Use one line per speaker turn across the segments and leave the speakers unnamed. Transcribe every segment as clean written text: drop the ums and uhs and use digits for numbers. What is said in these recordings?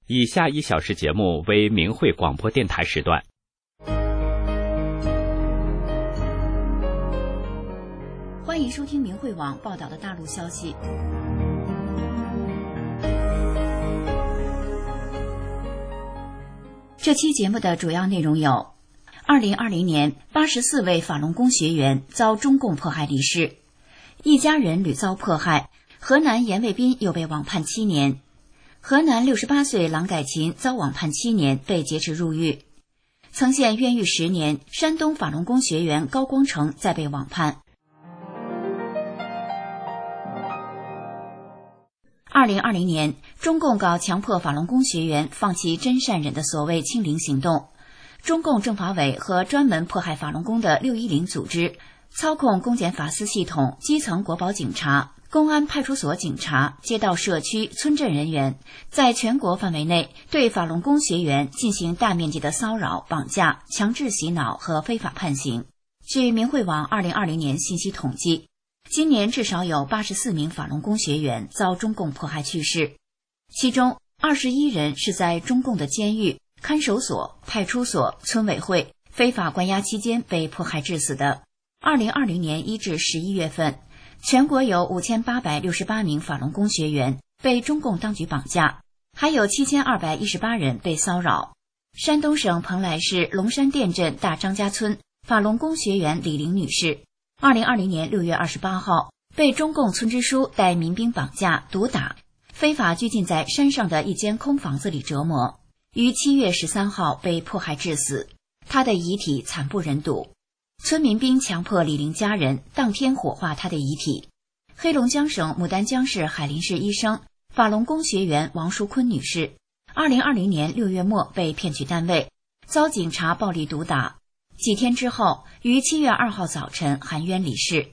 以下1小时节目为明慧广播电台时段。
欢迎收听明慧网报道的大陆消息。这期节目的主要内容有：2020年84位法轮功学员遭中共迫害离世，一家人屡遭迫害，河南严卫斌又被网判7年。河南68岁郎改琴遭网判7年，被劫持入狱。曾陷冤狱10年，山东法轮功学员高光成再被网判。2020年，中共搞强迫法轮功学员放弃真善忍的所谓清零行动。中共政法委和专门迫害法轮功的610组织操控公检法司系统、基层国保警察、公安派出所警察、街道社区、村镇人员，在全国范围内对法轮功学员进行大面积的骚扰、绑架、强制洗脑和非法判刑。据明慧网2020年信息统计，今年至少有84名法轮功学员遭中共迫害去世，其中21人是在中共的监狱、看守所、派出所、村委会非法关押期间被迫害致死的。2020年1至11月份，全国有5868名法轮功学员被中共当局绑架，还有7218人被骚扰。山东省蓬莱市龙山店镇大张家村法轮功学员李玲女士，2020年6月28号被中共村支书带民兵绑架、毒打，非法拘禁在山上的一间空房子里折磨，于7月13号被迫害致死。她的遗体惨不忍睹，村民兵强迫李玲家人当天火化她的遗体。黑龙江省牡丹江市海林市医生法轮功学员王淑坤女士，2020年6月末被骗去单位，遭警察暴力毒打，几天之后于7月2号早晨含冤离世。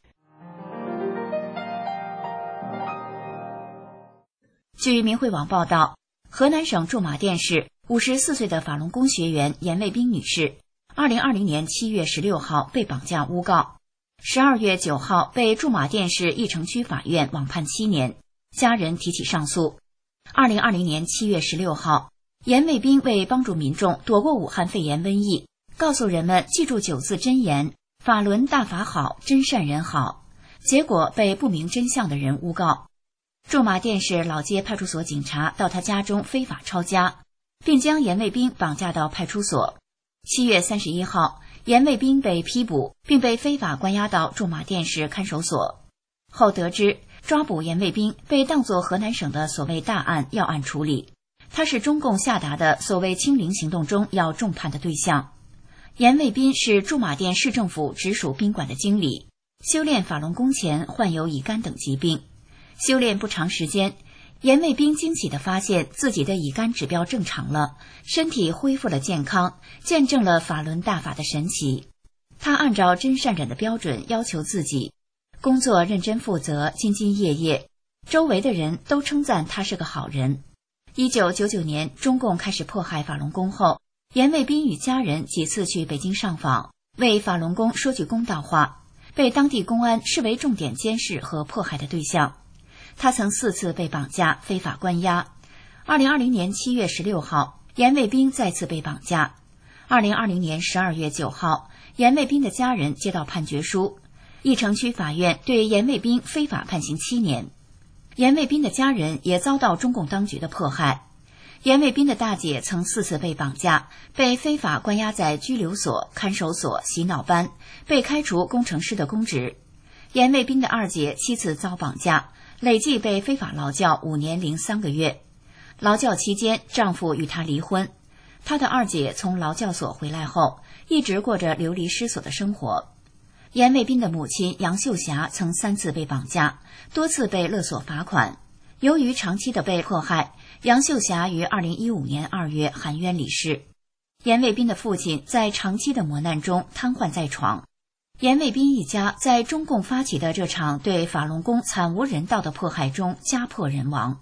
据明慧网报道，河南省驻马店市54岁的法轮功学员严卫斌女士2020年7月16号被绑架诬告，12月9号被驻马店市义城区法院网判7年，家人提起上诉。2020年7月16号，严卫斌为帮助民众躲过武汉肺炎瘟疫，告诉人们记住9字真言：法轮大法好，真善人好，结果被不明真相的人诬告。驻马店市老街派出所警察到他家中非法抄家，并将严卫斌绑架到派出所。7月31号，严卫斌被批捕，并被非法关押到驻马店市看守所。后得知抓捕严卫斌被当作河南省的所谓大案要案处理，他是中共下达的所谓清零行动中要重判的对象。严卫斌是驻马店市政府直属宾馆的经理，修炼法轮功前患有乙肝等疾病。修炼不长时间，严卫斌惊喜地发现自己的乙肝指标正常了，身体恢复了健康，见证了法轮大法的神奇。他按照真善忍的标准要求自己，工作认真负责，兢兢业业，周围的人都称赞他是个好人。1999年中共开始迫害法轮功后，严卫斌与家人几次去北京上访，为法轮功说句公道话，被当地公安视为重点监视和迫害的对象。他曾4次被绑架、非法关押。2020年7月16号，严卫斌再次被绑架。2020年12月9号，严卫斌的家人接到判决书，义城区法院对严卫斌非法判刑7年。严卫斌的家人也遭到中共当局的迫害。严卫斌的大姐曾4次被绑架，被非法关押在拘留所、看守所、洗脑班，被开除工程师的公职。严卫斌的二姐7次遭绑架，累计被非法劳教5年零3个月。劳教期间，丈夫与她离婚。她的二姐从劳教所回来后，一直过着流离失所的生活。严卫斌的母亲杨秀霞曾3次被绑架，多次被勒索罚款。由于长期的被迫害，杨秀霞于2015年2月含冤离世。严卫斌的父亲在长期的磨难中瘫痪在床。严卫斌一家在中共发起的这场对法轮功惨无人道的迫害中家破人亡。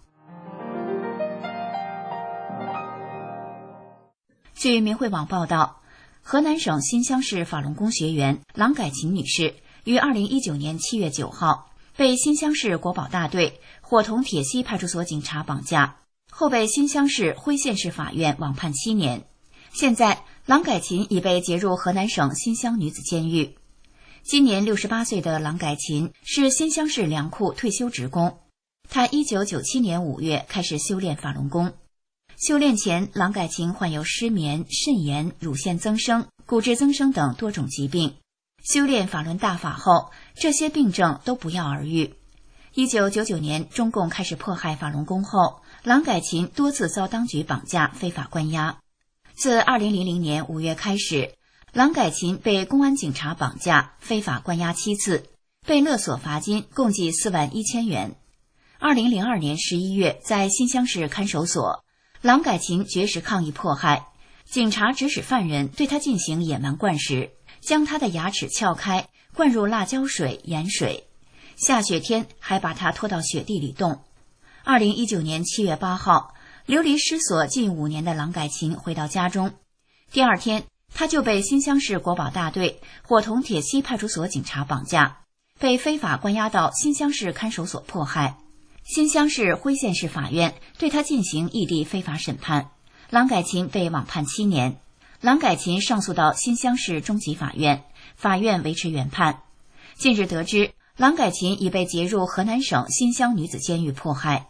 据明慧网报道，河南省新乡市法轮功学员郎改琴女士于2019年7月9号被新乡市国保大队伙同铁西派出所警察绑架， 后被新乡市辉县市法院网判7年。现在郎改琴已被劫入河南省新乡女子监狱。今年68岁的郎改琴是新乡市粮库退休职工，他1997年5月开始修炼法轮功。修炼前，郎改琴患有失眠、肾炎、乳腺增生、骨质增生等多种疾病。修炼法轮大法后，这些病症都不药而愈。1999年，中共开始迫害法轮功后，郎改琴多次遭当局绑架、非法关押。自2000年5月开始，郎改琴被公安警察绑架、非法关押7次，被勒索罚金共计4万1千元。2002年11月，在新乡市看守所，郎改琴绝食抗议迫害，警察指使犯人对他进行野蛮灌食，将他的牙齿撬开，灌入辣椒水、盐水，下雪天还把他拖到雪地里冻。2019年7月8号，流离失所近5年的郎改琴回到家中，第二天他就被新乡市国保大队伙同铁西派出所警察绑架，被非法关押到新乡市看守所迫害。新乡市辉县市法院对他进行异地非法审判，郎改琴被网判7年。郎改琴上诉到新乡市中级法院，法院维持原判。近日得知，郎改琴已被劫入河南省新乡女子监狱迫害。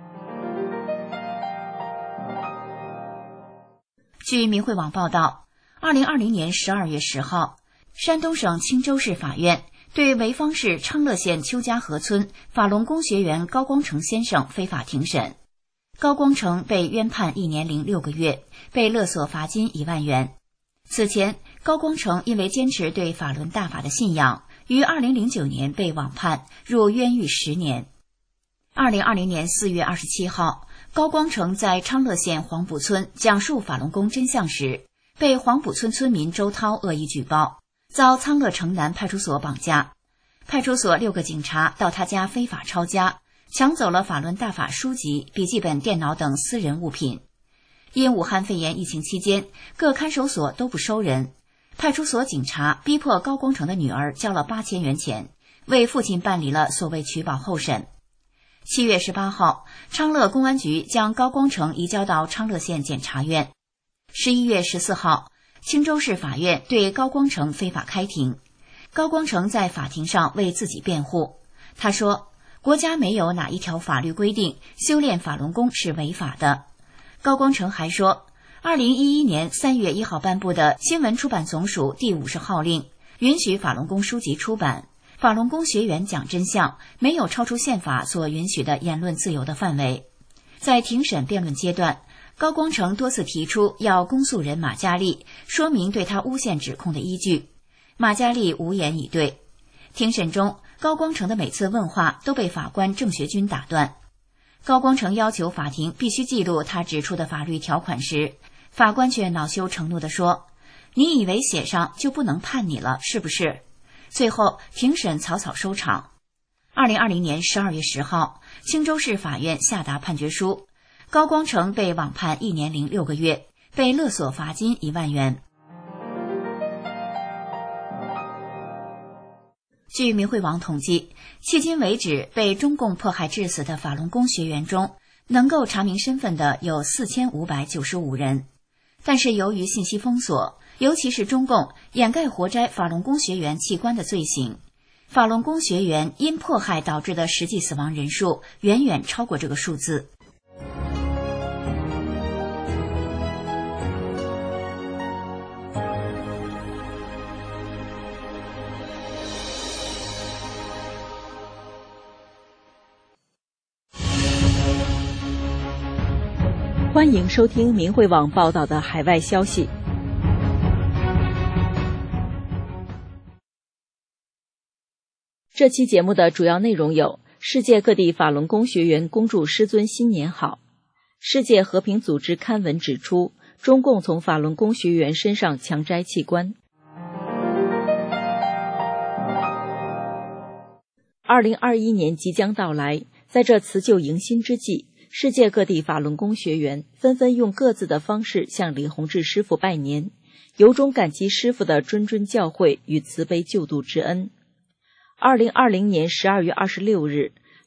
据民汇网报道，2020年12月10号，山东省青州市法院对潍坊市昌乐县邱家河村法轮功学员高光成先生非法庭审。高光成被冤判1年0.6个月，被勒索罚金1万元。此前，高光成因为坚持对法轮大法的信仰，于2009年被网判入冤狱10年。2020年4月27号，高光成在昌乐县黄埔村讲述法轮功真相时，被黄埔村村民周涛恶意举报，遭昌乐城南派出所绑架。派出所6个警察到他家非法抄家，抢走了法轮大法书籍、笔记本电脑等私人物品。因武汉肺炎疫情期间，各看守所都不收人，派出所警察逼迫高光成的女儿交了8000元钱，为父亲办理了所谓取保候审。7月18号，昌乐公安局将高光成移交到昌乐县检察院。11月14号，青州市法院对高光成非法开庭。高光成在法庭上为自己辩护，他说，国家没有哪一条法律规定修炼法轮功是违法的。高光成还说，2011年3月1号颁布的新闻出版总署第50号令，允许法轮功书籍出版，法轮功学员讲真相，没有超出宪法所允许的言论自由的范围。在庭审辩论阶段，高光成多次提出要公诉人马嘉琍说明对他诬陷指控的依据，马嘉琍无言以对。庭审中，高光成的每次问话都被法官郑学军打断。高光成要求法庭必须记录他指出的法律条款时，法官却恼羞成怒地说，你以为写上就不能判你了是不是？最后庭审草草收场。2020年12月10号，青州市法院下达判决书，高光成被网判1年0.6个月，被勒索罚金1万元。据民汇网统计，迄今为止被中共迫害致死的法轮功学员中，能够查明身份的有4595人。但是由于信息封锁，尤其是中共掩盖活摘法轮功学员器官的罪行，法轮功学员因迫害导致的实际死亡人数远远超过这个数字。
欢迎收听民汇网报道的海外消息。这期节目的主要内容有：世界各地法轮功学员恭祝师尊新年好；世界和平组织刊文指出，中共从法轮功学员身上强摘器官。2021年即将到来，在这辞旧迎新之际，世界各地法轮功学员纷纷用各自的方式向李洪志师傅拜年，由衷感激师傅的谆谆教诲与慈悲救度之恩。2020年12月26日，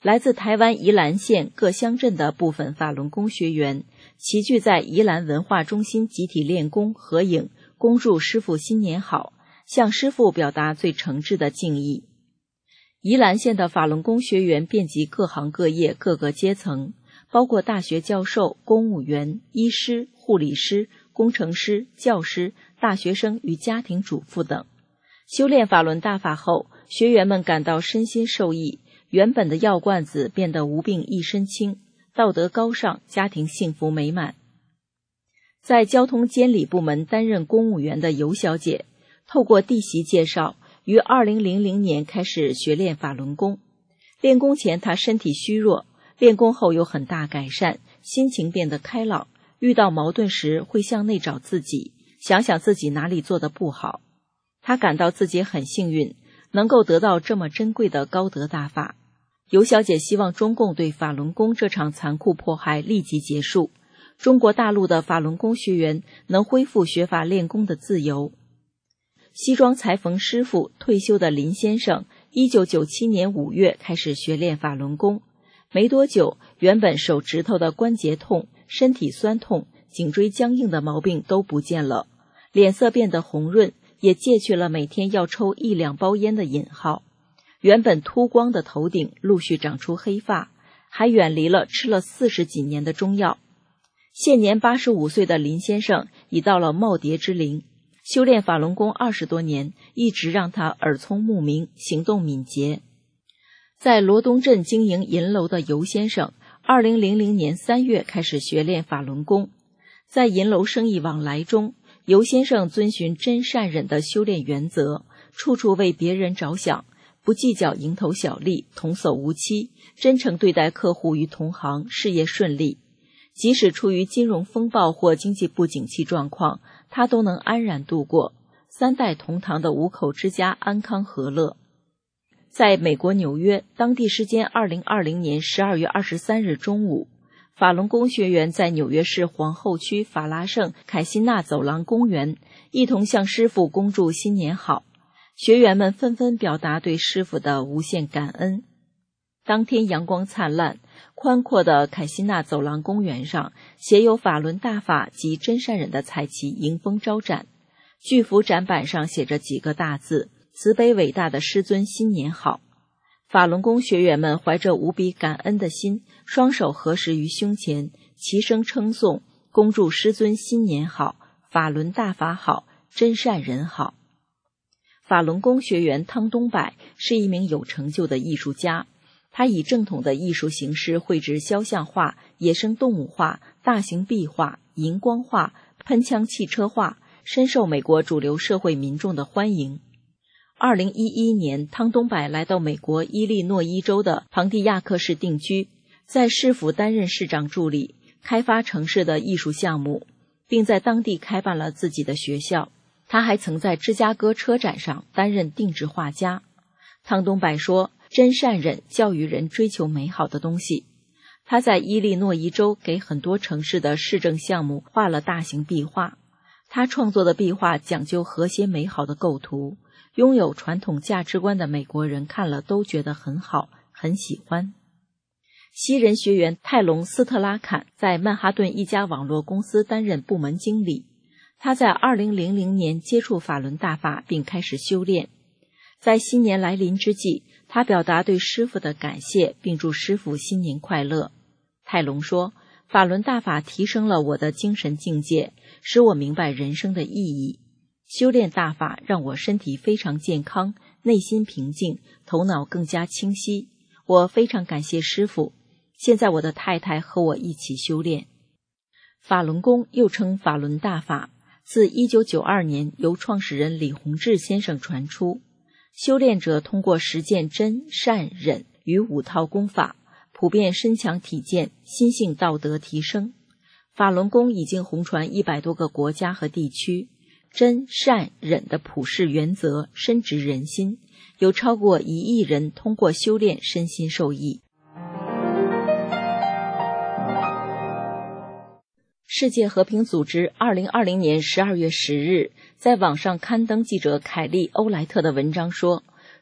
来自台湾宜兰县各乡镇的部分法轮功学员齐聚在宜兰文化中心集体练功合影，恭祝师父新年好，向师父表达最诚挚的敬意。宜兰县的法轮功学员遍及各行各业各个阶层，包括大学教授、公务员、医师、护理师、工程师、教师、大学生与家庭主妇等。修炼法轮大法后，学员们感到身心受益，原本的药罐子变得无病一身轻，道德高尚，家庭幸福美满。在交通监理部门担任公务员的尤小姐，透过弟媳介绍，于2000年开始学练法轮功。练功前她身体虚弱，练功后有很大改善，心情变得开朗，遇到矛盾时会向内找自己，想想自己哪里做得不好。她感到自己很幸运，能够得到这么珍贵的高德大法。尤小姐希望中共对法轮功这场残酷迫害立即结束，中国大陆的法轮功学员能恢复学法练功的自由。西装裁缝师傅退休的林先生1997年5月开始学练法轮功，没多久，原本手指头的关节痛、身体酸痛、颈椎僵硬的毛病都不见了，脸色变得红润，也戒去了每天要抽1-2包烟的瘾号。原本秃光的头顶陆续长出黑发，还远离了吃了40几年的中药。现年85岁的林先生已到了耄耋之龄，修炼法轮功20多年，一直让他耳聪目明，行动敏捷。在罗东镇经营银楼的尤先生2000年3月开始学练法轮功。在银楼生意往来中，尤先生遵循真善忍的修炼原则，处处为别人着想，不计较蝇头小利，童叟无欺，真诚对待客户与同行，事业顺利。即使处于金融风暴或经济不景气状况，他都能安然度过，3代同堂的5口之家安康和乐。在美国纽约，当地时间2020年12月23日中午，法轮功学员在纽约市皇后区法拉盛凯辛纳走廊公园一同向师父恭祝新年好，学员们纷纷表达对师父的无限感恩。当天阳光灿烂，宽阔的凯辛纳走廊公园上写有法轮大法及真善忍的彩旗迎风招展，巨幅展板上写着几个大字：慈悲伟大的师尊新年好。法轮功学员们怀着无比感恩的心，双手合十于胸前，齐声称颂，恭祝师尊新年好，法轮大法好，真善忍好。法轮功学员汤东柏是一名有成就的艺术家，他以正统的艺术形式绘制肖像画、野生动物画、大型壁画、荧光画、喷枪汽车画，深受美国主流社会民众的欢迎。2011年，汤东柏来到美国伊利诺伊州的庞蒂亚克市定居，在市府担任市长助理，开发城市的艺术项目，并在当地开办了自己的学校。他还曾在芝加哥车展上担任定制画家。汤东柏说，真善忍教育人追求美好的东西。他在伊利诺伊州给很多城市的市政项目画了大型壁画。他创作的壁画讲究和谐美好的构图，拥有传统价值观的美国人看了都觉得很好，很喜欢。西人学员泰隆·斯特拉坎在曼哈顿一家网络公司担任部门经理。他在2000年接触法轮大法并开始修炼。在新年来临之际，他表达对师父的感谢，并祝师父新年快乐。泰隆说，法轮大法提升了我的精神境界，使我明白人生的意义。修炼大法让我身体非常健康，内心平静，头脑更加清晰。我非常感谢师父。现在我的太太和我一起修炼。法轮功又称法轮大法，自1992年由创始人李洪志先生传出。修炼者通过实践真、善、忍与5套功法，普遍身强体健，心性道德提升。法轮功已经红传100多个国家和地区，真、善、忍的普世原则深植人心，有超过1亿人通过修炼身心受益。世界和平组织2020年12月10日在网上刊登记者凯利·欧莱特的文章说，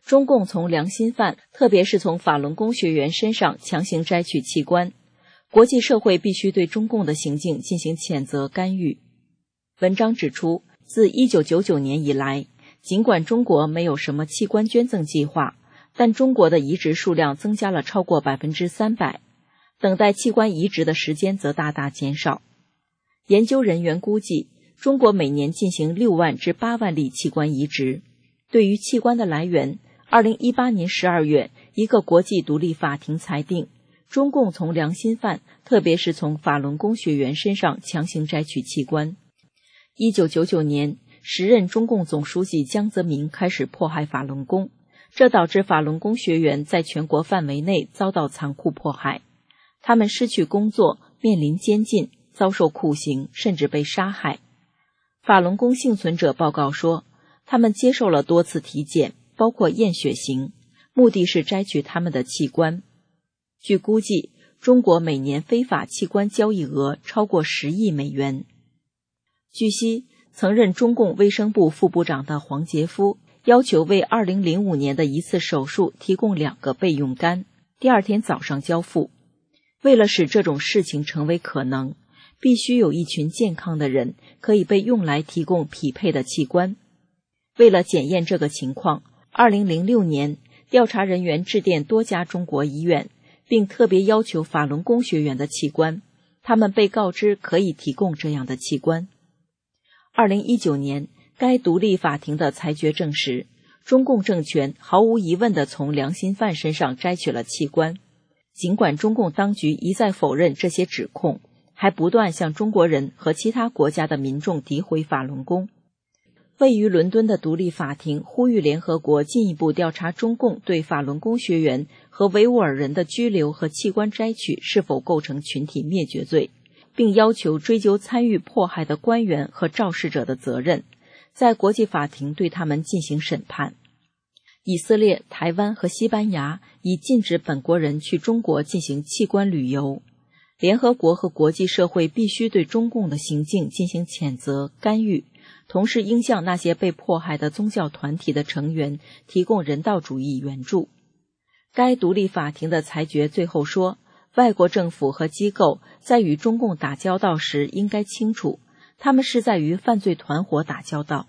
中共从良心犯，特别是从法轮功学员身上强行摘取器官，国际社会必须对中共的行径进行谴责干预。文章指出，自1999年以来，尽管中国没有什么器官捐赠计划，但中国的移植数量增加了超过 300%， 等待器官移植的时间则大大减少。研究人员估计，中国每年进行6万至8万例器官移植。对于器官的来源，2018年12月，一个国际独立法庭裁定，中共从良心犯，特别是从法轮功学员身上强行摘取器官。1999年，时任中共总书记江泽民开始迫害法轮功，这导致法轮功学员在全国范围内遭到残酷迫害，他们失去工作，面临监禁，遭受酷刑，甚至被杀害。法轮功幸存者报告说，他们接受了多次体检，包括验血型，目的是摘取他们的器官。据估计，中国每年非法器官交易额超过10亿美元。据悉，曾任中共卫生部副部长的黄杰夫要求为2005年的一次手术提供2个备用肝，第二天早上交付。为了使这种事情成为可能，必须有一群健康的人可以被用来提供匹配的器官。为了检验这个情况，2006年，调查人员致电多家中国医院，并特别要求法轮功学员的器官，他们被告知可以提供这样的器官。2019年，该独立法庭的裁决证实，中共政权毫无疑问地从良心犯身上摘取了器官。尽管中共当局一再否认这些指控，还不断向中国人和其他国家的民众诋毁法轮功。位于伦敦的独立法庭呼吁联合国进一步调查中共对法轮功学员和维吾尔人的拘留和器官摘取是否构成群体灭绝罪，并要求追究参与迫害的官员和肇事者的责任，在国际法庭对他们进行审判。以色列、台湾和西班牙已禁止本国人去中国进行器官旅游。联合国和国际社会必须对中共的行径进行谴责、干预，同时应向那些被迫害的宗教团体的成员提供人道主义援助。该独立法庭的裁决最后说，外国政府和机构在与中共打交道时应该清楚，他们是在与犯罪团伙打交道。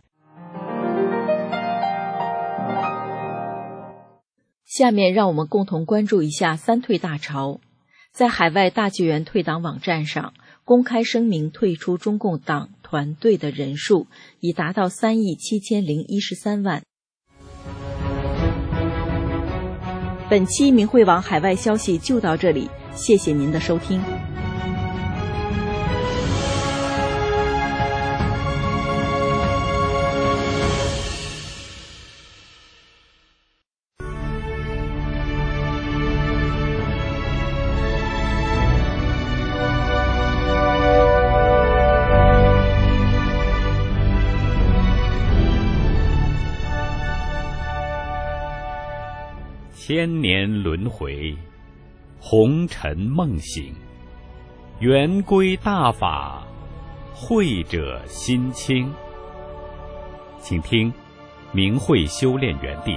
下面让我们共同关注一下三退大潮。在海外大纪元退党网站上，公开声明退出中共党团队的人数已达到3.7013亿。本期明慧网海外消息就到这里，谢谢您的收听。
千年轮回，红尘梦醒，圆规大法，慧者心清。请听明慧修炼园地。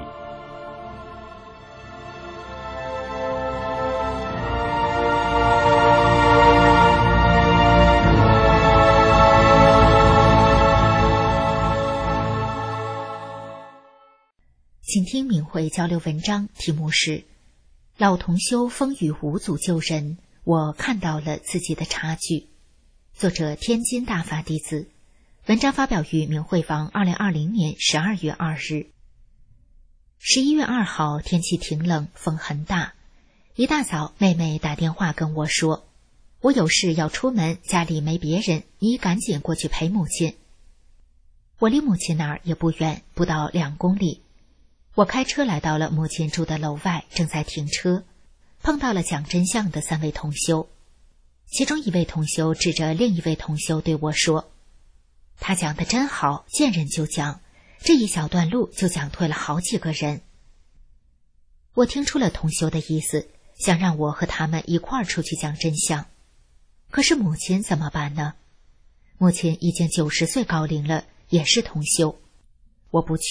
请听明慧交流文章，题目是老同修风雨无阻救人，我看到了自己的差距。作者天津大法弟子。文章发表于明慧网2020年12月2日。11月2号，天气挺冷，风很大。一大早，妹妹打电话跟我说，我有事要出门，家里没别人，你赶紧过去陪母亲。我离母亲那儿也不远，不到2公里。我开车来到了母亲住的楼外，正在停车，碰到了讲真相的3位同修。其中一位同修指着另一位同修对我说，他讲得真好，见人就讲，这一小段路就讲退了好几个人。我听出了同修的意思，想让我和他们一块儿出去讲真相。可是母亲怎么办呢？母亲已经90岁高龄了，也是同修。我不去，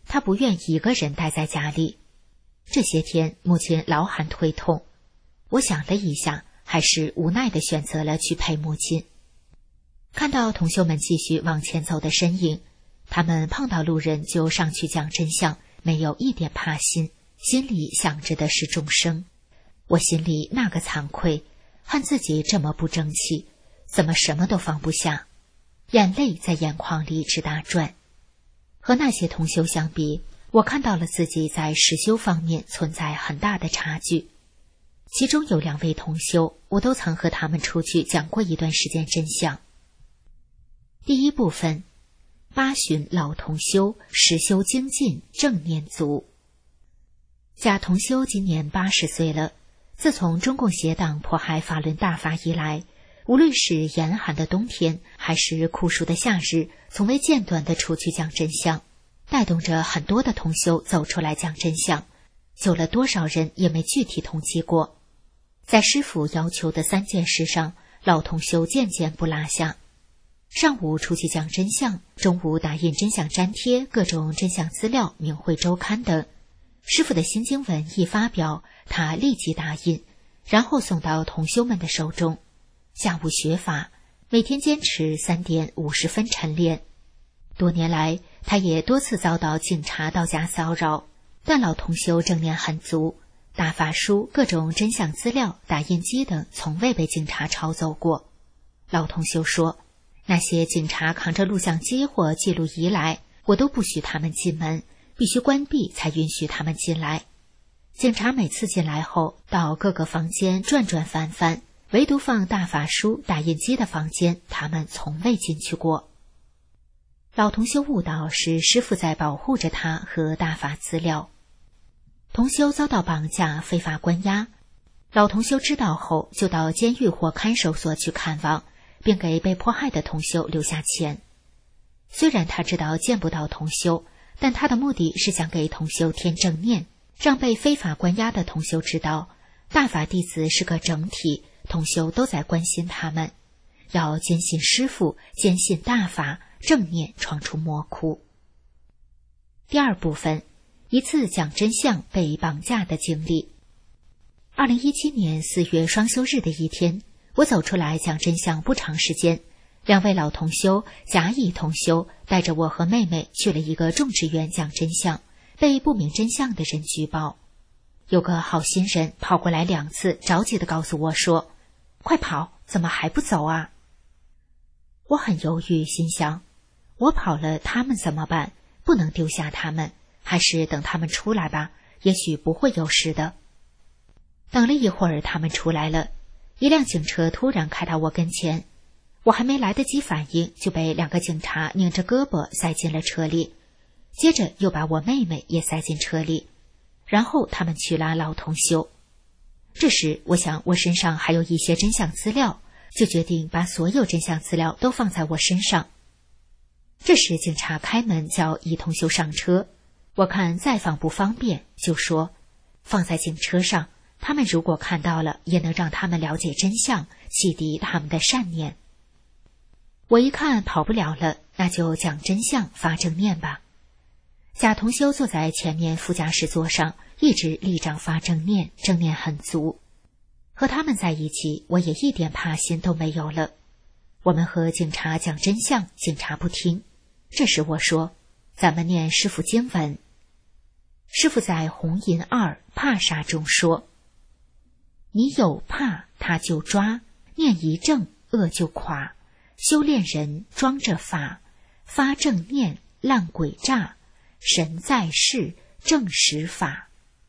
他不愿一个人待在家里。这些天母亲老喊腿痛，我想了一下，还是无奈地选择了去陪母亲。看到同修们继续往前走的身影，他们碰到路人就上去讲真相，没有一点怕心，心里想着的是众生。我心里那个惭愧，恨自己这么不争气，怎么什么都放不下，眼泪在眼眶里直打转。和那些同修相比，我看到了自己在实修方面存在很大的差距。其中有2位同修，我都曾和他们出去讲过一段时间真相。第一部分，8旬老同修，实修精进，正念足。贾同修今年80岁了，自从中共邪党迫害法轮大法以来，无论是严寒的冬天还是酷暑的夏日，从未间断地出去讲真相，带动着很多的同修走出来讲真相，救了多少人也没具体统计过。在师父要求的3件事上，老同修件件不落下。上午出去讲真相，中午打印真相粘贴、各种真相资料、明慧周刊等。师父的新经文一发表，他立即打印，然后送到同修们的手中。下午学法，每天坚持3点50分晨练。多年来，他也多次遭到警察到家骚扰，但老同修正念很足，大法书、各种真相资料、打印机等从未被警察抄走过。老同修说，那些警察扛着录像机或记录仪来，我都不许他们进门，必须关闭才允许他们进来。警察每次进来后，到各个房间转转翻翻，唯独放大法书、打印机的房间，他们从未进去过。老同修悟道是师父在保护着他和大法资料。同修遭到绑架、非法关押，老同修知道后，就到监狱或看守所去看望，并给被迫害的同修留下钱。虽然他知道见不到同修，但他的目的是想给同修添正念，让被非法关押的同修知道，大法弟子是个整体，同修都在关心他们，要坚信师父，坚信大法，正念闯出魔窟。第2部分，一次讲真相被绑架的经历。2017年4月双休日的一天，我走出来讲真相不长时间，2位老同修、甲乙同修带着我和妹妹去了一个种植园讲真相，被不明真相的人举报。有个好心人跑过来2次，着急地告诉我说，快跑，怎么还不走啊？我很犹豫，心想，我跑了他们怎么办？不能丢下他们，还是等他们出来吧，也许不会有事的。等了一会儿，他们出来了，一辆警车突然开到我跟前，我还没来得及反应，就被2个警察拧着胳膊塞进了车里，接着又把我妹妹也塞进车里，然后他们去拉老同修。这时我想我身上还有一些真相资料，就决定把所有真相资料都放在我身上。这时警察开门叫乙同修上车，我看再放不方便，就说放在警车上，他们如果看到了，也能让他们了解真相，启迪他们的善念。我一看跑不了了，那就讲真相，发正念吧。贾同修坐在前面副驾驶座上，一直立掌发正念，正念很足。和他们在一起，我也一点怕心都没有了。我们和警察讲真相，警察不听。这时我说，咱们念师父经文。师父在红银2怕杀中说，你有怕他就抓，念一正恶就垮，修炼人装着法，发正念烂鬼诈，神在世正实法。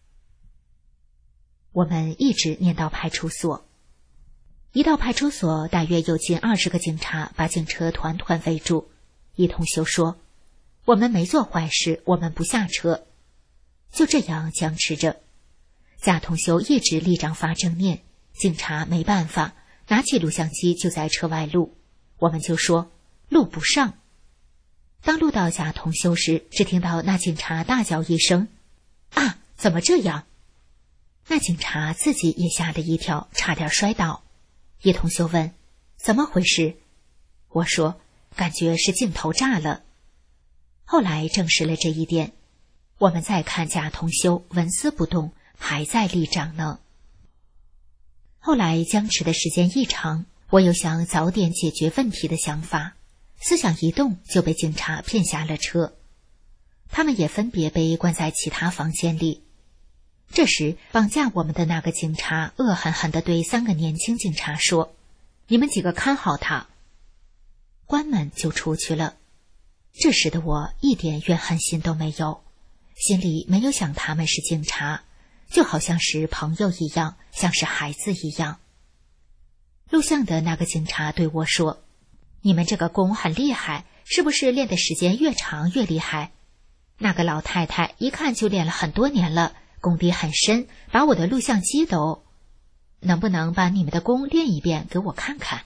我们一直念到派出所。一到派出所，大约有近20个警察把警车团团围住。一同修说，我们没做坏事，我们不下车。就这样僵持着。贾同修一直立掌发正念，警察没办法，拿起录像机就在车外录。我们就说录不上。当录到贾同修时，只听到那警察大叫一声，啊，怎么这样？那警察自己也吓了一跳，差点摔倒。叶同修问，怎么回事？我说，感觉是镜头炸了。后来证实了这一点。 我们再看贾同修纹丝不动，还在立掌呢。后来僵持的时间一长，我有想早点解决问题的想法，思想一动就被警察骗下了车。他们也分别被关在其他房间里。这时绑架我们的那个警察恶狠狠地对3个年轻警察说：“你们几个看好他。”关门就出去了。这时的我一点怨恨心都没有，心里没有想他们是警察，就好像是朋友一样，像是孩子一样。录像的那个警察对我说：“你们这个功很厉害，是不是练的时间越长越厉害？那个老太太一看就练了很多年了，功底很深，把我的录像机都……能不能把你们的功练一遍给我看看？”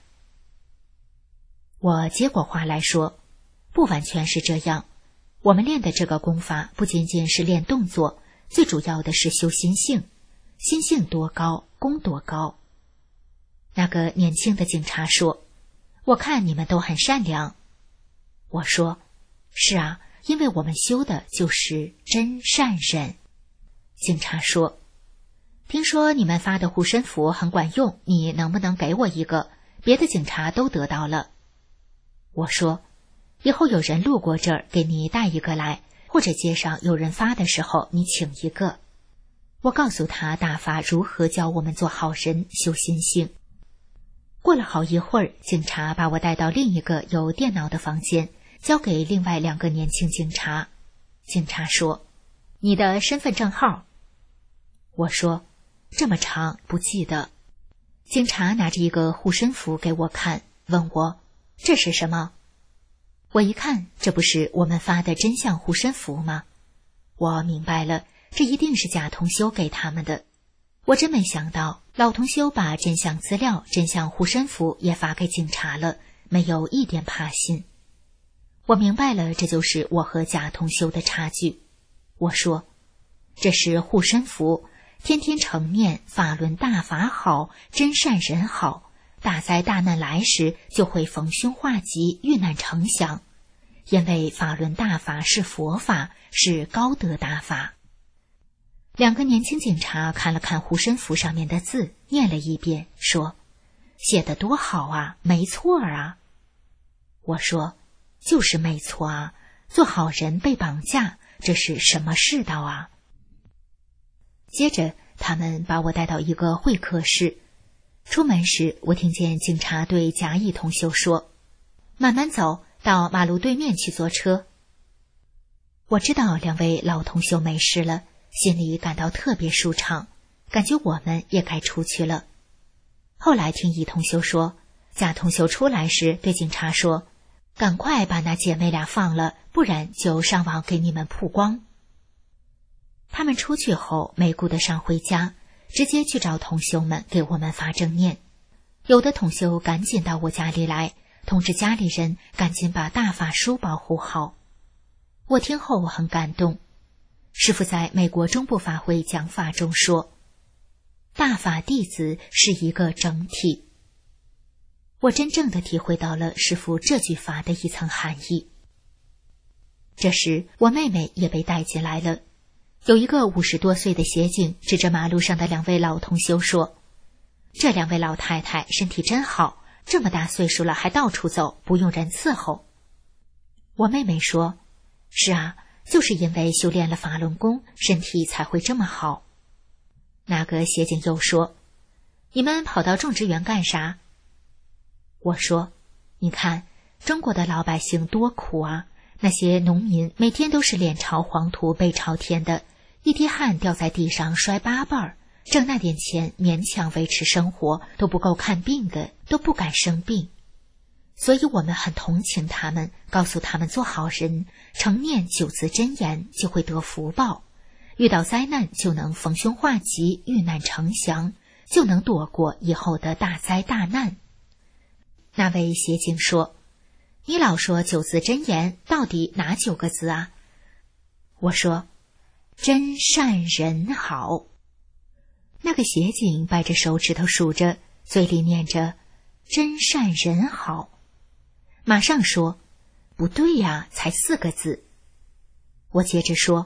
我接过话来说：“不完全是这样，我们练的这个功法不仅仅是练动作，最主要的是修心性，心性多高，功多高。”那个年轻的警察说：“我看你们都很善良。”我说：“是啊，因为我们修的就是真善忍。”警察说：“听说你们发的护身符很管用，你能不能给我一个？别的警察都得到了。”我说：“以后有人路过这儿，给你带一个来，或者街上有人发的时候，你请一个。”我告诉他大法如何教我们做好人，修心性。过了好一会儿，警察把我带到另一个有电脑的房间，交给另外2个年轻警察。警察说：“你的身份证号？”我说：“这么长，不记得。”警察拿着一个护身符给我看，问我：“这是什么？”我一看，这不是我们发的真相护身符吗？我明白了，这一定是贾同修给他们的。我真没想到，老同修把真相资料、真相护身符也发给警察了，没有一点怕心。我明白了，这就是我和贾同修的差距。我说：“这是护身符，天天成念法轮大法好，真善人好，大灾大难来时就会逢凶化吉，遇难成祥。因为法轮大法是佛法，是高德大法。”2个年轻警察看了看护身符上面的字，念了一遍，说：“写得多好啊，没错啊。”我说：“就是没错啊，做好人被绑架，这是什么世道啊？”接着他们把我带到一个会客室。出门时，我听见警察对贾乙同修说：“慢慢走，到马路对面去坐车。”我知道2位老同修没事了，心里感到特别舒畅，感觉我们也该出去了。后来听乙同修说，贾同修出来时对警察说：“赶快把那姐妹俩放了，不然就上网给你们曝光。”他们出去后没顾得上回家，直接去找同修们给我们发正念。有的同修赶紧到我家里来，通知家里人赶紧把大法书保护好。我听后我很感动。师父在美国中部法会讲法中说：“大法弟子是一个整体。”我真正的体会到了师父这句法的一层含义。这时我妹妹也被带进来了。有一个50多岁的协警指着马路上的2位老同修说：“这2位老太太身体真好，这么大岁数了还到处走，不用人伺候。”我妹妹说：“是啊，就是因为修炼了法轮功，身体才会这么好。”那个协警又说：“你们跑到种植园干啥？”我说：“你看，中国的老百姓多苦啊，那些农民每天都是脸朝黄土背朝天的，一滴汗掉在地上摔8瓣，挣那点钱勉强维持生活，都不够看病的，都不敢生病。所以我们很同情他们，告诉他们做好人，成念9字真言就会得福报，遇到灾难就能逢凶化吉，遇难成祥，就能躲过以后的大灾大难。”那位协警说：“你老说9字真言，到底哪9个字啊？”我说：“真善人好。”那个协警掰着手指头数着，嘴里念着真善人好，马上说：“不对呀，才4个字。”我接着说：“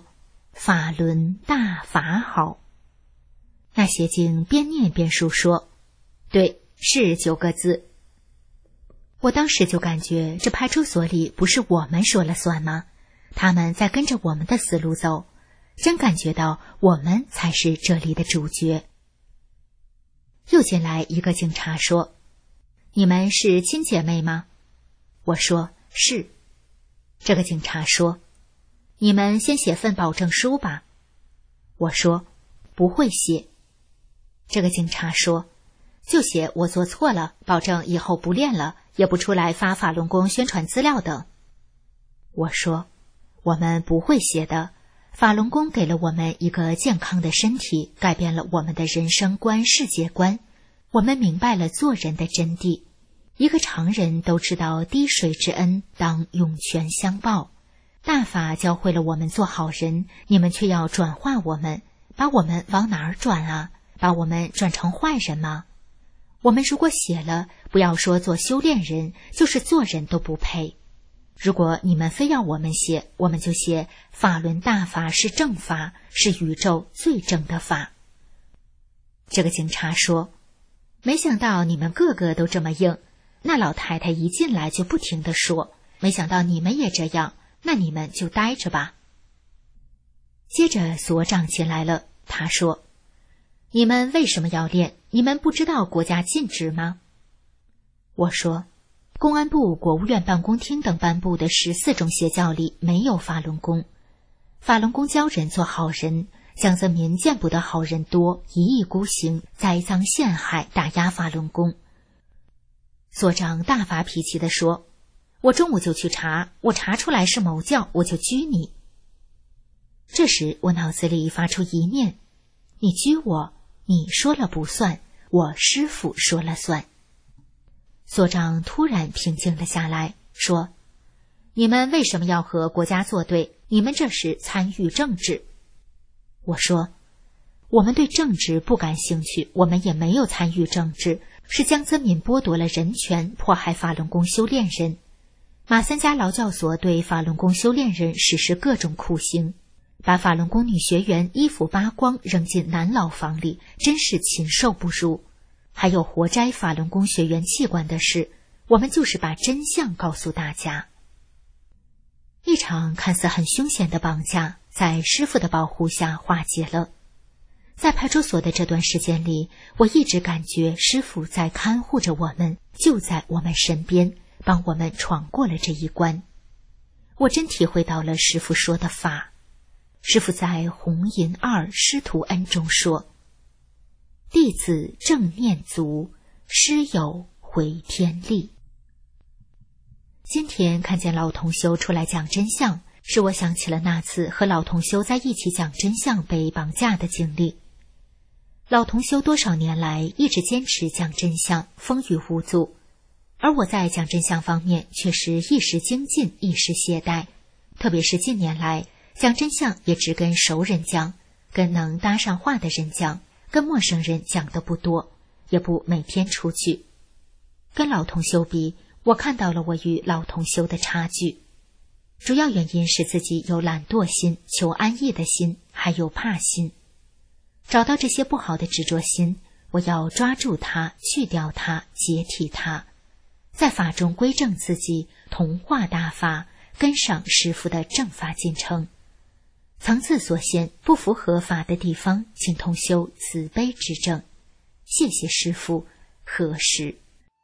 法轮大法好。那协警边念边述说，对，是9个字。我当时就感觉这派出所里不是我们说了算吗？他们在跟着我们的思路走，真感觉到我们才是这里的主角。又进来一个警察说，你们是亲姐妹吗？我说是。这个警察说，你们先写份保证书吧。我说不会写。这个警察说，就写我做错了，保证以后不练了，也不出来发法轮功宣传资料等。我说我们不会写的，法轮功给了我们一个健康的身体，改变了我们的人生观、世界观，我们明白了做人的真谛。一个常人都知道滴水之恩当涌泉相报，大法教会了我们做好人，你们却要转化我们，把我们往哪儿转啊？把我们转成坏人吗？我们如果写了，不要说做修炼人，就是做人都不配。如果你们非要我们写，我们就写法轮大法是正法，是宇宙最正的法。这个警察说，没想到你们个个都这么硬。那老太太一进来就不停地说，没想到你们也这样，那你们就待着吧。接着所长进来了，他说，你们为什么要练？你们不知道国家禁止吗？我说，公安部、国务院办公厅等颁布的14种邪教里没有法轮功。法轮功教人做好人，江泽民见不得好人多，一意孤行，栽赃陷害，打压法轮功。所长大发脾气地说，我中午就去查，我查出来是某教，我就拘你。这时我脑子里发出一念，你拘我，你说了不算，我师父说了算。所长突然平静了下来，说，你们为什么要和国家作对？你们这是参与政治。我说，我们对政治不感兴趣，我们也没有参与政治，是江泽民剥夺了人权，迫害法轮功修炼人。马三家劳教所对法轮功修炼人实施各种酷刑，把法轮功女学员衣服扒光扔进男牢房里，真是禽兽不如。还有活摘法轮功学员器官的事，我们就是把真相告诉大家。一场看似很凶险的绑架，在师父的保护下化解了。在派出所的这段时间里，我一直感觉师父在看护着我们，就在我们身边，帮我们闯过了这一关。我真体会到了师父说的法。师父在《弘淫2师徒恩》中说，弟子正念足，师有回天力。今天看见老同修出来讲真相，使我想起了那次和老同修在一起讲真相被绑架的经历。老同修多少年来一直坚持讲真相，风雨无阻，而我在讲真相方面却是一时精进，一时懈怠。特别是近年来，讲真相也只跟熟人讲，跟能搭上话的人讲，跟陌生人讲的不多，也不每天出去。跟老同修比，我看到了我与老同修的差距。主要原因是自己有懒惰心、求安逸的心，还有怕心。找到这些不好的执着心，我要抓住它，去掉它，解体它，在法中归正自己，同化大法，跟上师父的正法进程。层次所限，不符合法的地方，请同修慈悲指正。谢谢师父，何时？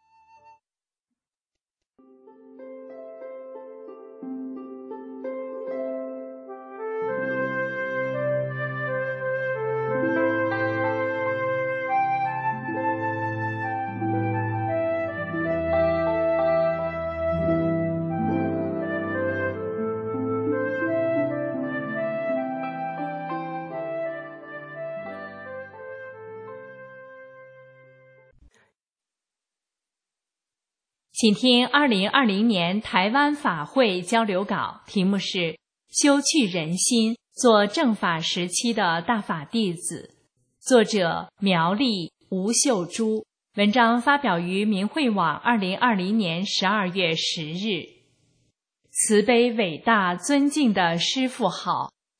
请听2020年台湾法会交流稿，题目是修去人心，做正法时期的大法弟子。作者苗栗吴秀珠，文章发表于明慧网2020年12月10日。慈悲伟大尊敬的师父好，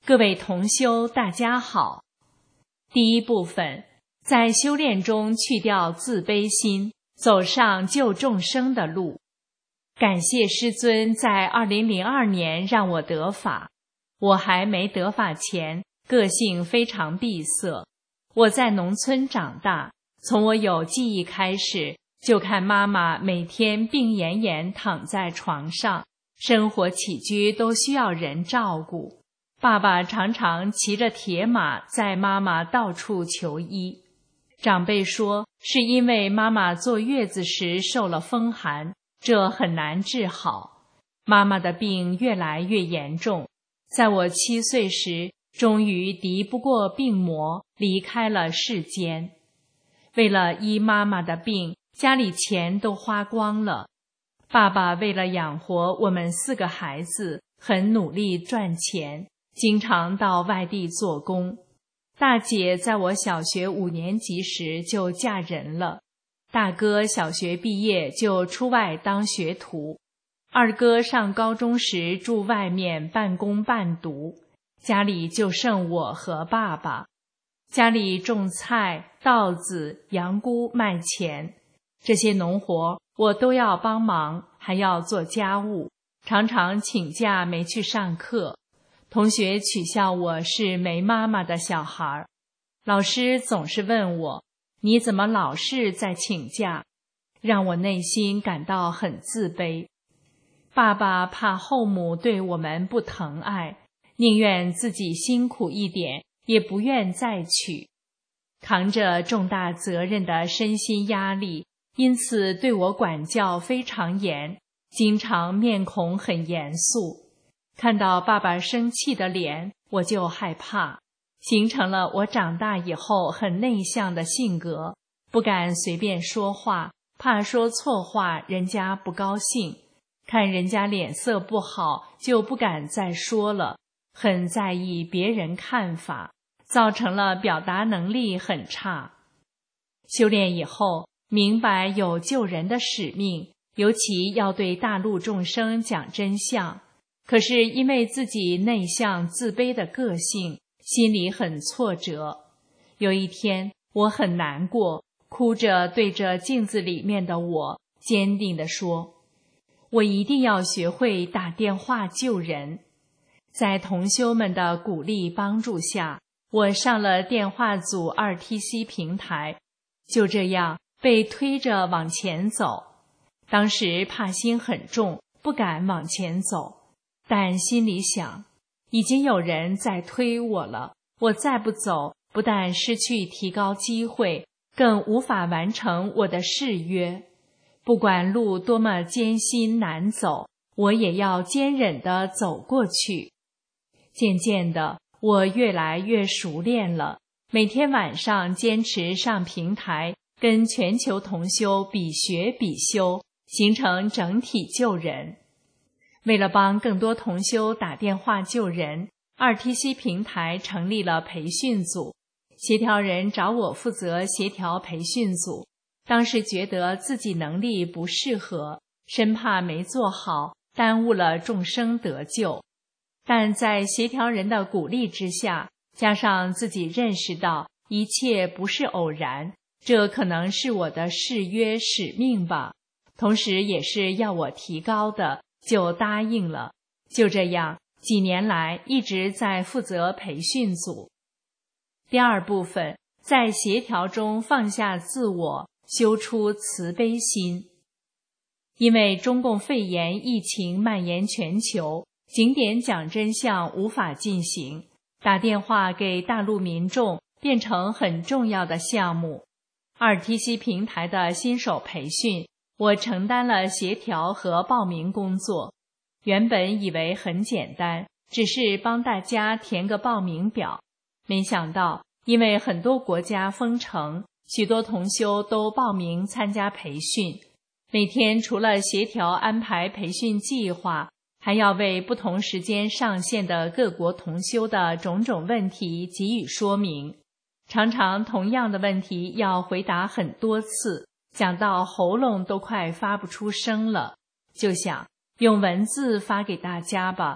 各位同修大家好。第一部分，在修炼中去掉自卑心，走上救众生的路。感谢师尊在2002年让我得法。我还没得法前，个性非常闭塞。我在农村长大，从我有记忆开始，就看妈妈每天病恹恹躺在床上，生活起居都需要人照顾。爸爸常常骑着铁马载妈妈到处求医。长辈说，是因为妈妈坐月子时受了风寒，这很难治好。妈妈的病越来越严重，在我7岁时，终于敌不过病魔，离开了世间。为了医妈妈的病，家里钱都花光了。爸爸为了养活我们4个孩子，很努力赚钱，经常到外地做工。大姐在我小学5年级时就嫁人了，大哥小学毕业就出外当学徒，二哥上高中时住外面半工半读，家里就剩我和爸爸。家里种菜、稻子、羊菇卖钱，这些农活我都要帮忙，还要做家务，常常请假没去上课。同学取笑我是没妈妈的小孩，老师总是问我，你怎么老是在请假？让我内心感到很自卑。爸爸怕后母对我们不疼爱，宁愿自己辛苦一点，也不愿再娶。扛着重大责任的身心压力，因此对我管教非常严，经常面孔很严肃。看到爸爸生气的脸，我就害怕，形成了我长大以后很内向的性格，不敢随便说话，怕说错话人家不高兴，看人家脸色不好就不敢再说了，很在意别人看法，造成了表达能力很差。修炼以后，明白有救人的使命，尤其要对大陆众生讲真相。可是因为自己内向自卑的个性，心里很挫折。有一天，我很难过，哭着对着镜子里面的我，坚定地说，我一定要学会打电话救人。在同修们的鼓励帮助下，我上了电话组 RTC 平台，就这样被推着往前走。当时怕心很重，不敢往前走。但心里想，已经有人在推我了，我再不走，不但失去提高机会，更无法完成我的誓约。不管路多么艰辛难走，我也要坚忍地走过去。渐渐的，我越来越熟练了，每天晚上坚持上平台，跟全球同修比学比修，形成整体救人。为了帮更多同修打电话救人， RTC 平台成立了培训组，协调人找我负责协调培训组。当时觉得自己能力不适合，生怕没做好，耽误了众生得救。但在协调人的鼓励之下，加上自己认识到一切不是偶然，这可能是我的誓约使命吧，同时也是要我提高的，就答应了。就这样，几年来一直在负责培训组。第二部分，在协调中放下自我，修出慈悲心。因为中共肺炎疫情蔓延全球，景点讲真相无法进行，打电话给大陆民众变成很重要的项目。RTC 平台的新手培训，我承担了协调和报名工作。原本以为很简单，只是帮大家填个报名表，没想到因为很多国家封城，许多同修都报名参加培训。每天除了协调安排培训计划，还要为不同时间上线的各国同修的种种问题给予说明。常常同样的问题要回答很多次，讲到喉咙都快发不出声了，就想用文字发给大家吧。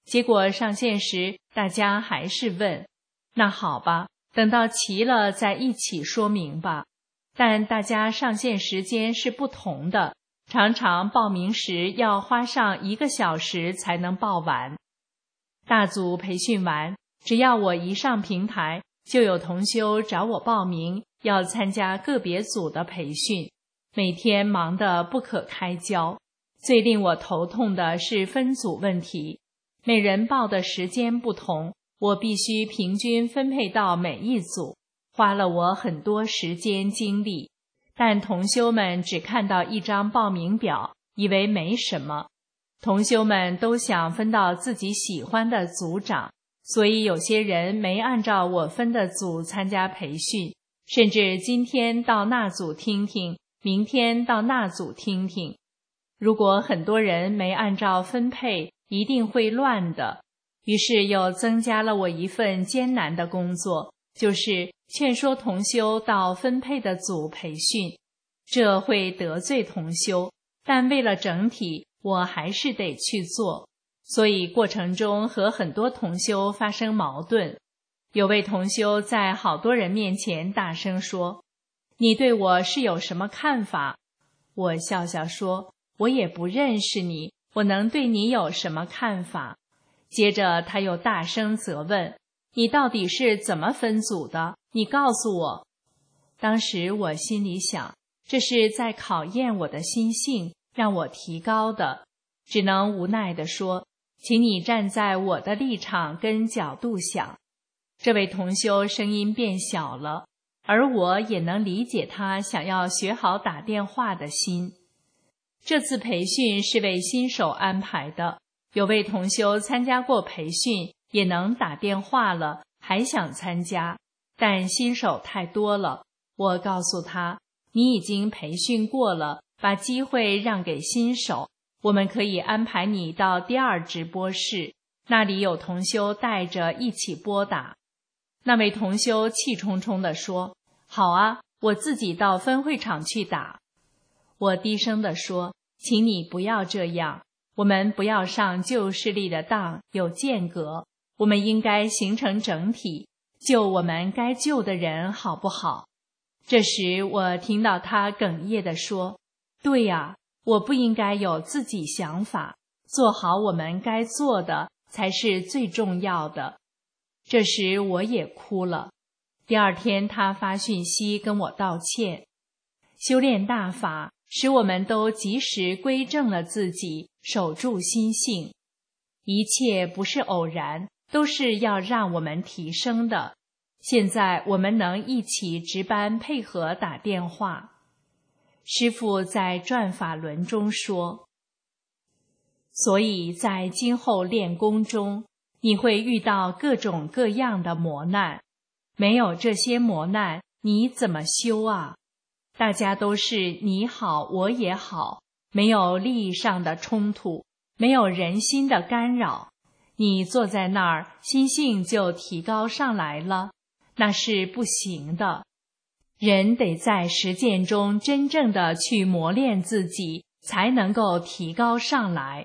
结果上线时大家还是问，那好吧，等到齐了再一起说明吧。但大家上线时间是不同的，常常报名时要花上1个小时才能报完。大组培训完，只要我一上平台，就有同修找我报名，要参加个别组的培训，每天忙得不可开交。最令我头痛的是分组问题，每人报的时间不同，我必须平均分配到每一组，花了我很多时间精力。但同修们只看到一张报名表，以为没什么。同修们都想分到自己喜欢的组长，所以有些人没按照我分的组参加培训，甚至今天到那组听听，明天到那组听听。如果很多人没按照分配，一定会乱的。于是又增加了我一份艰难的工作，就是劝说同修到分配的组培训。这会得罪同修，但为了整体，我还是得去做。所以过程中和很多同修发生矛盾。有位同修在好多人面前大声说，你对我是有什么看法？我笑笑说，我也不认识你，我能对你有什么看法？接着他又大声责问，你到底是怎么分组的？你告诉我。当时我心里想，这是在考验我的心性，让我提高的，只能无奈地说，请你站在我的立场跟角度想。这位同修声音变小了，而我也能理解他想要学好打电话的心。这次培训是为新手安排的，有位同修参加过培训，也能打电话了，还想参加，但新手太多了。我告诉他，你已经培训过了，把机会让给新手，我们可以安排你到第2直播室，那里有同修带着一起拨打。那位同修气冲冲地说，好啊，我自己到分会场去打。我低声地说，请你不要这样，我们不要上旧势力的当，有间隔，我们应该形成整体，救我们该救的人，好不好？这时我听到他哽咽地说，对呀，我不应该有自己想法，做好我们该做的才是最重要的。这时我也哭了。第2天他发讯息跟我道歉。修炼大法使我们都及时归正了自己，守住心性。一切不是偶然，都是要让我们提升的。现在我们能一起值班配合打电话。师父在转法轮中说，所以在今后练功中，你会遇到各种各样的磨难，没有这些磨难，你怎么修啊？大家都是你好我也好，没有利益上的冲突，没有人心的干扰，你坐在那儿，心性就提高上来了，那是不行的。人得在实践中真正的去磨练自己，才能够提高上来。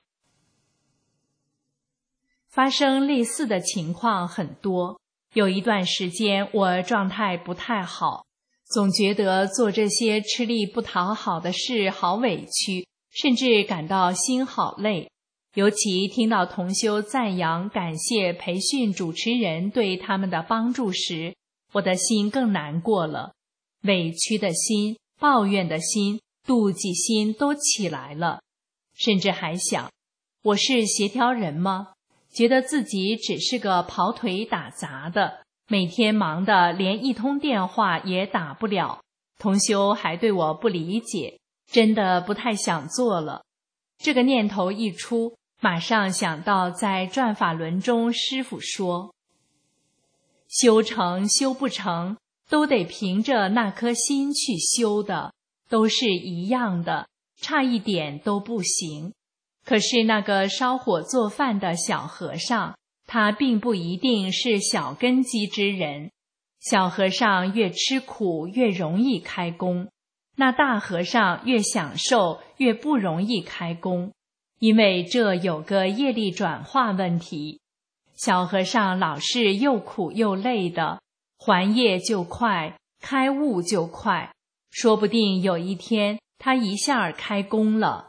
发生类似的情况很多，有一段时间我状态不太好，总觉得做这些吃力不讨好的事好委屈，甚至感到心好累。尤其听到同修赞扬感谢培训主持人对他们的帮助时，我的心更难过了，委屈的心、抱怨的心、妒忌心都起来了，甚至还想，我是协调人吗？觉得自己只是个跑腿打杂的，每天忙得连一通电话也打不了，同修还对我不理解，真的不太想做了。这个念头一出，马上想到在转法轮中师父说，修成修不成都得凭着那颗心去修的，都是一样的，差一点都不行。可是那个烧火做饭的小和尚，他并不一定是小根基之人，小和尚越吃苦越容易开工，那大和尚越享受越不容易开工。 因为这有个业力转化问题。小和尚老是又苦又累的，还业就快，开悟就快，说不定有一天他一下开工了。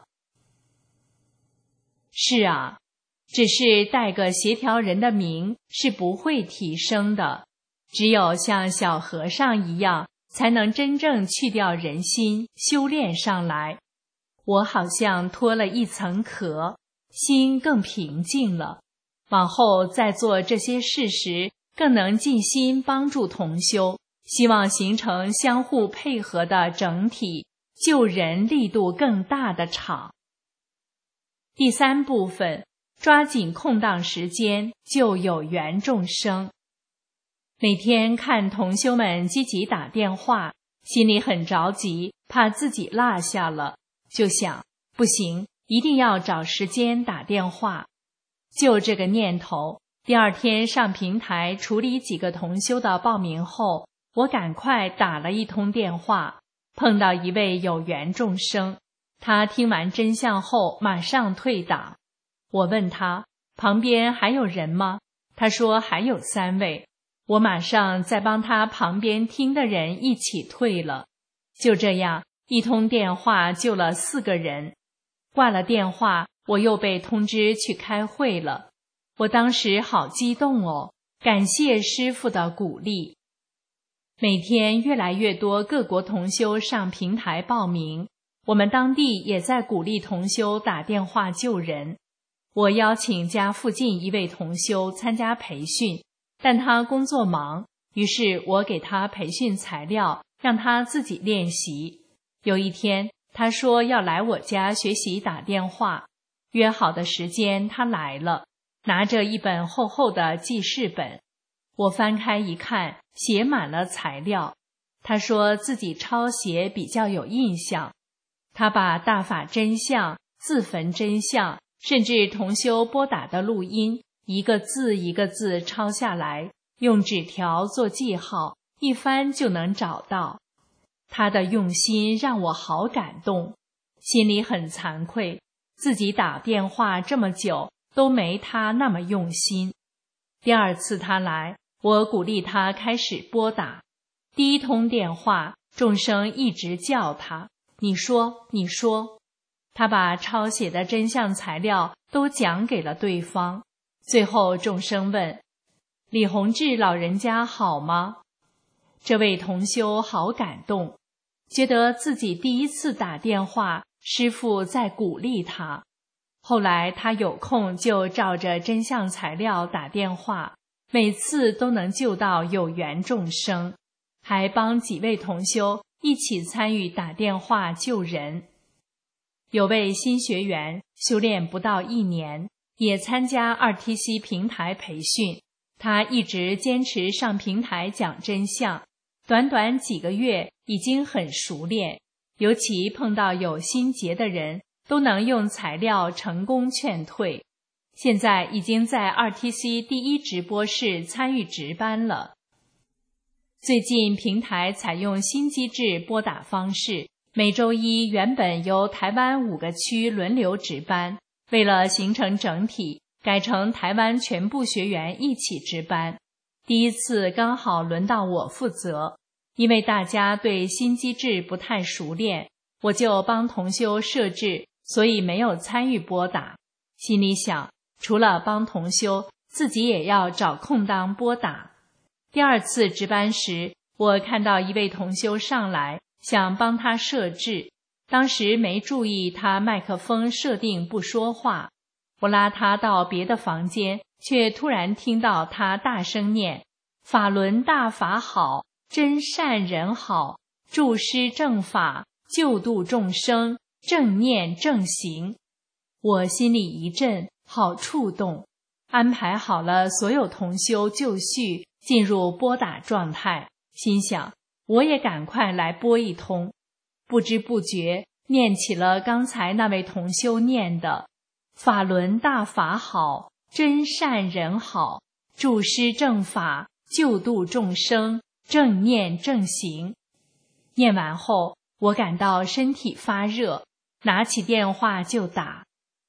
是啊，只是带个协调人的名是不会提升的，只有像小和尚一样，才能真正去掉人心，修炼上来。我好像脱了一层壳，心更平静了。往后在做这些事时，更能尽心帮助同修，希望形成相互配合的整体，救人力度更大的场。第3部分，抓紧空档时间救有缘众生。每天看同修们积极打电话，心里很着急，怕自己落下了，就想不行，一定要找时间打电话。就这个念头，第2天上平台处理几个同修的报名后，我赶快打了一通电话，碰到一位有缘众生，他听完真相后马上退档。我问他旁边还有人吗？他说还有3位。我马上再帮他旁边听的人一起退了。就这样一通电话救了4个人。挂了电话，我又被通知去开会了。我当时好激动哦，感谢师父的鼓励。每天越来越多各国同修上平台报名，我们当地也在鼓励同修打电话救人。我邀请家附近一位同修参加培训，但他工作忙，于是我给他培训材料，让他自己练习。有一天，他说要来我家学习打电话，约好的时间他来了，拿着一本厚厚的记事本。我翻开一看，写满了材料。他说自己抄写比较有印象，他把大法真相、自焚真相，甚至同修拨打的录音，一个字一个字抄下来，用纸条做记号，一翻就能找到。他的用心让我好感动，心里很惭愧，自己打电话这么久都没他那么用心。第2次他来，我鼓励他开始拨打。第1通电话，众生一直叫他，你说，你说。他把抄写的真相材料都讲给了对方。最后众生问，李洪志老人家好吗？这位同修好感动，觉得自己第1次打电话，师父在鼓励他。后来他有空就照着真相材料打电话，每次都能救到有缘众生，还帮几位同修一起参与打电话救人。有位新学员修炼不到1年，也参加 2TC 平台培训，他一直坚持上平台讲真相，短短几个月已经很熟练，尤其碰到有心结的人，都能用材料成功劝退。现在已经在 2TC 第1直播室参与值班了。最近平台采用新机制拨打方式，每周一原本由台湾5个区轮流值班，为了形成整体，改成台湾全部学员一起值班。第1次刚好轮到我负责，因为大家对新机制不太熟练，我就帮同修设置，所以没有参与拨打。心里想，除了帮同修，自己也要找空档拨打。第2次值班时，我看到一位同修上来，想帮他设置，当时没注意他麦克风设定不说话，我拉他到别的房间，却突然听到他大声念法轮大法好，真善人好，助施正法，救度众生，正念正行。我心里一震，好触动，安排好了所有同修就绪，进入拨打状态，心想我也赶快来拨一通。不知不觉念起了刚才那位同修念的法轮大法好，真善人好，助施正法，救度众生，正念正行。念完后，我感到身体发热，拿起电话就打。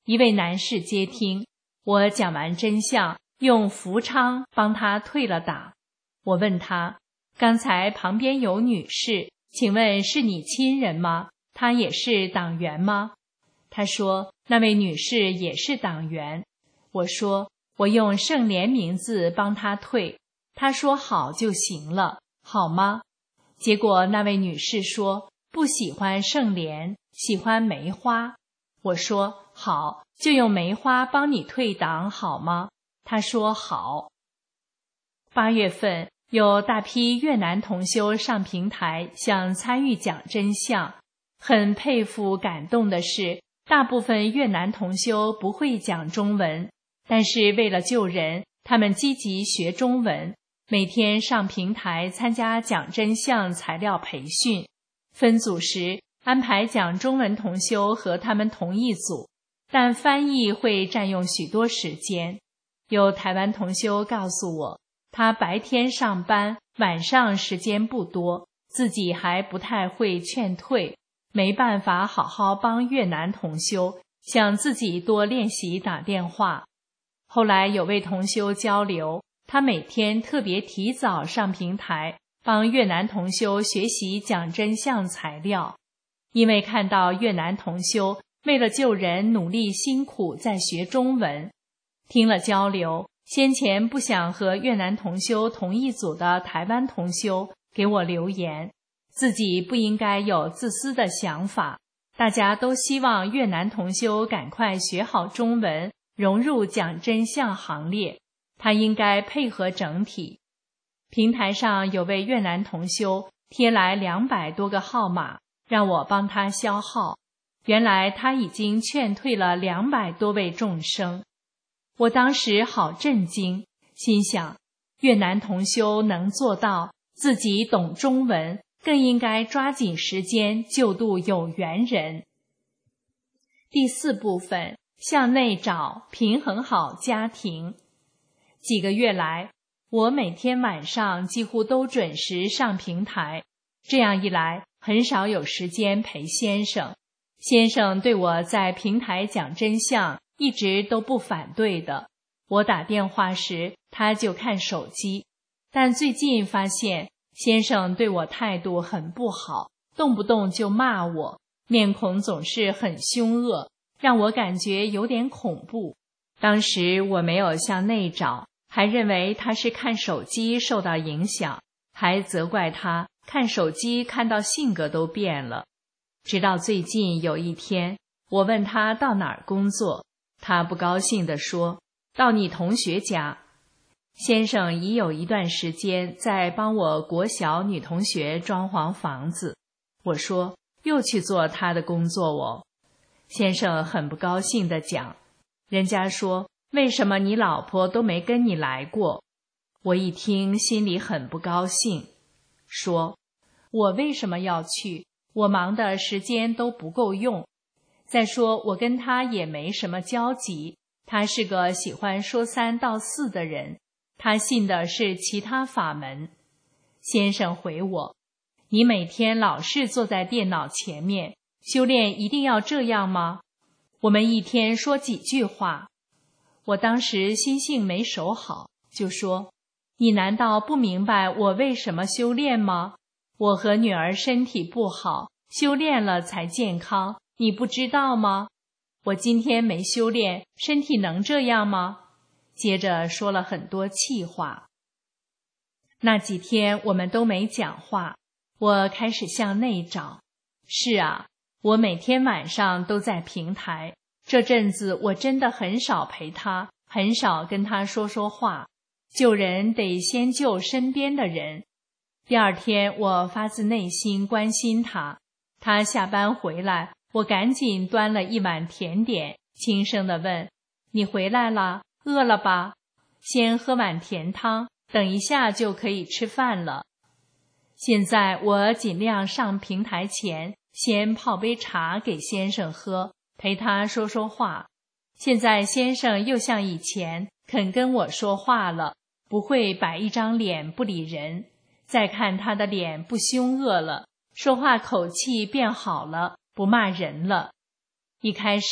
一位男士接听，我讲完真相，用符昌帮他退了党。我问他，刚才旁边有女士，请问是你亲人吗？她也是党员吗？他说那位女士也是党员。我说我用圣莲名字帮她退，她说好就行了，好吗？结果那位女士说不喜欢圣莲，喜欢梅花。我说好，就用梅花帮你退党好吗？她说好。8月份有大批越南同修上平台想参与讲真相，很佩服感动的是，大部分越南同修不会讲中文，但是为了救人，他们积极学中文，每天上平台参加讲真相材料培训。分组时安排讲中文同修和他们同一组，但翻译会占用许多时间。有台湾同修告诉我，他白天上班，晚上时间不多，自己还不太会劝退，没办法好好帮越南同修，想自己多练习打电话。后来有位同修交流，他每天特别提早上平台，帮越南同修学习讲真相材料。因为看到越南同修为了救人努力辛苦在学中文，听了交流，先前不想和越南同修同一组的台湾同修给我留言，自己不应该有自私的想法，大家都希望越南同修赶快学好中文，融入讲真相行列，他应该配合整体。平台上有位越南同修贴来200多个号码，让我帮他消耗。原来他已经劝退了200多位众生。我当时好震惊，心想，越南同修能做到，自己懂中文，更应该抓紧时间救度有缘人。第4部分，向内找，平衡好家庭。几个月来，我每天晚上几乎都准时上平台，这样一来，很少有时间陪先生。先生对我在平台讲真相一直都不反对的，我打电话时他就看手机，但最近发现先生对我态度很不好，动不动就骂我，面孔总是很凶恶，让我感觉有点恐怖。当时我没有向内找，还认为他是看手机受到影响，还责怪他看手机看到性格都变了。直到最近有一天，我问他到哪儿工作，他不高兴地说，到你同学家。先生已有一段时间在帮我国小女同学装潢房子。我说，又去做他的工作哦。先生很不高兴地讲，人家说，为什么你老婆都没跟你来过？我一听心里很不高兴，说，我为什么要去？我忙的时间都不够用。再说我跟他也没什么交集，他是个喜欢说3道4的人，他信的是其他法门。先生回我，你每天老是坐在电脑前面，修炼一定要这样吗？我们一天说几句话。我当时心性没守好，就说，你难道不明白我为什么修炼吗？我和女儿身体不好，修炼了才健康，你不知道吗？我今天没修炼，身体能这样吗？接着说了很多气话。那几天我们都没讲话，我开始向内找。是啊，我每天晚上都在平台，这阵子我真的很少陪他，很少跟他说说话。救人得先救身边的人。第二天我发自内心关心他，他下班回来，我赶紧端了一碗甜点，轻声地问，你回来了，饿了吧？先喝碗甜汤，等一下就可以吃饭了。现在我尽量上平台前先泡杯茶给先生喝，陪他说说话。现在先生又像以前肯跟我说话了，不会摆一张脸不理人。再看他的脸不凶恶了，说话口气变好了，不骂人了。一开始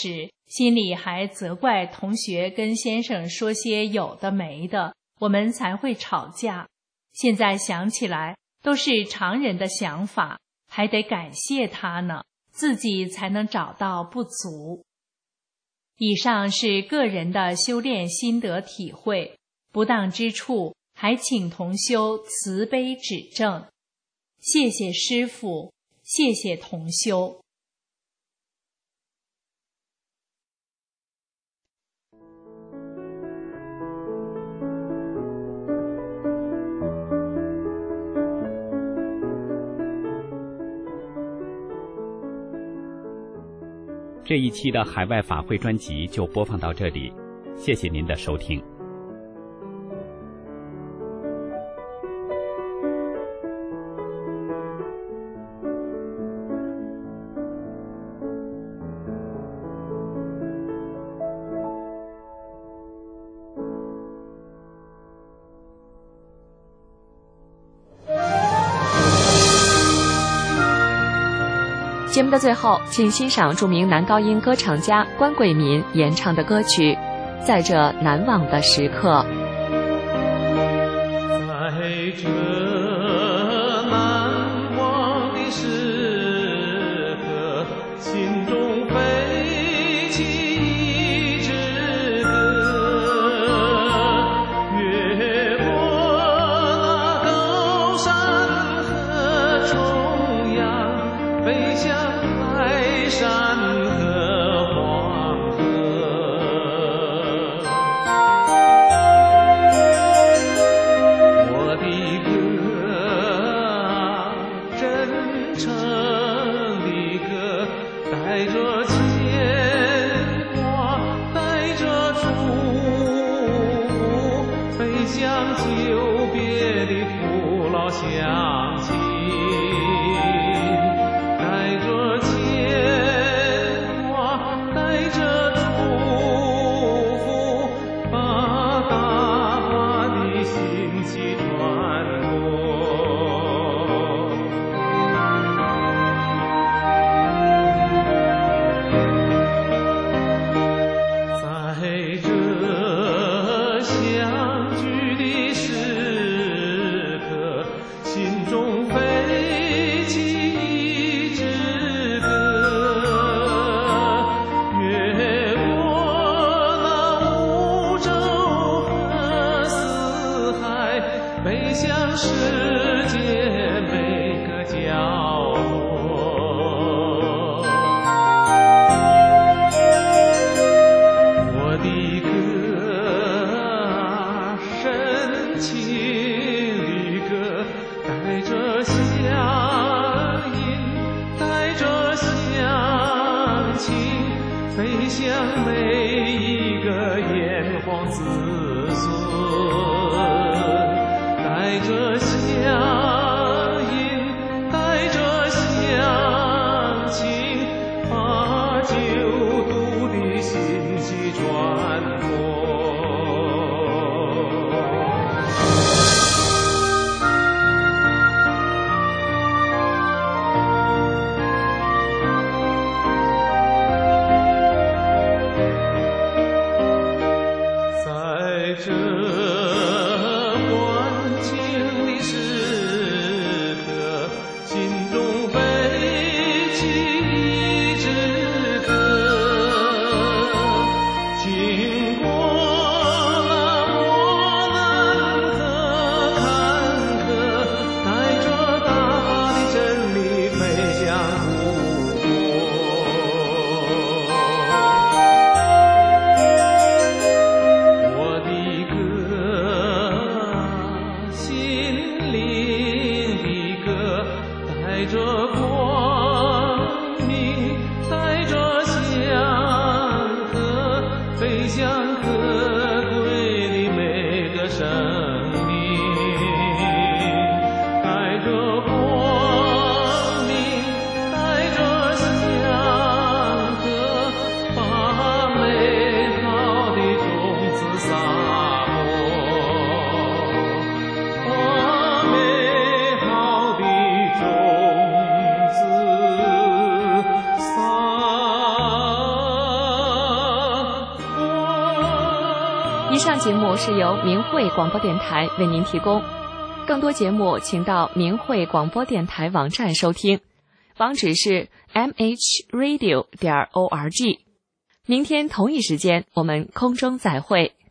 心里还责怪同学跟先生说些有的没的，我们才会吵架。现在想起来，都是常人的想法，还得感谢他呢，自己才能找到不足。以上是个人的修炼心得体会，不当之处还请同修慈悲指正。谢谢师父，谢谢同修。
这一期的海外法会专辑就播放到这里，谢谢您的收听。
节目的最后，请欣赏著名男高音歌唱家关贵民演唱的歌曲《在这难忘的时刻》。
在这难忘的时刻，心中飞起一支歌，越过那高山和重洋，飞向海山和黄河。我的歌，真诚的歌，带着牵挂，带着祝福，飞向久别的父老乡亲。带着牵挂，带着祝福，把大马的信息传播。在这相聚的时刻，心中飞起一支歌，越过那五洲和四海，飞向世界每个角落。我的歌，深情的歌，带着乡音，带着乡情，飞向每一个炎黄子孙。带着乡音，带着乡情，把救度的信息传播。在这关键的时刻，心中飞起一支歌，经过那磨难和坎坷，带着大的真理飞向故国。我的歌，
以上节目是由明慧广播电台为您提供，更多节目请到明慧广播电台网站收听，网址是 mhradio.org。明天同一时间我们空中再会。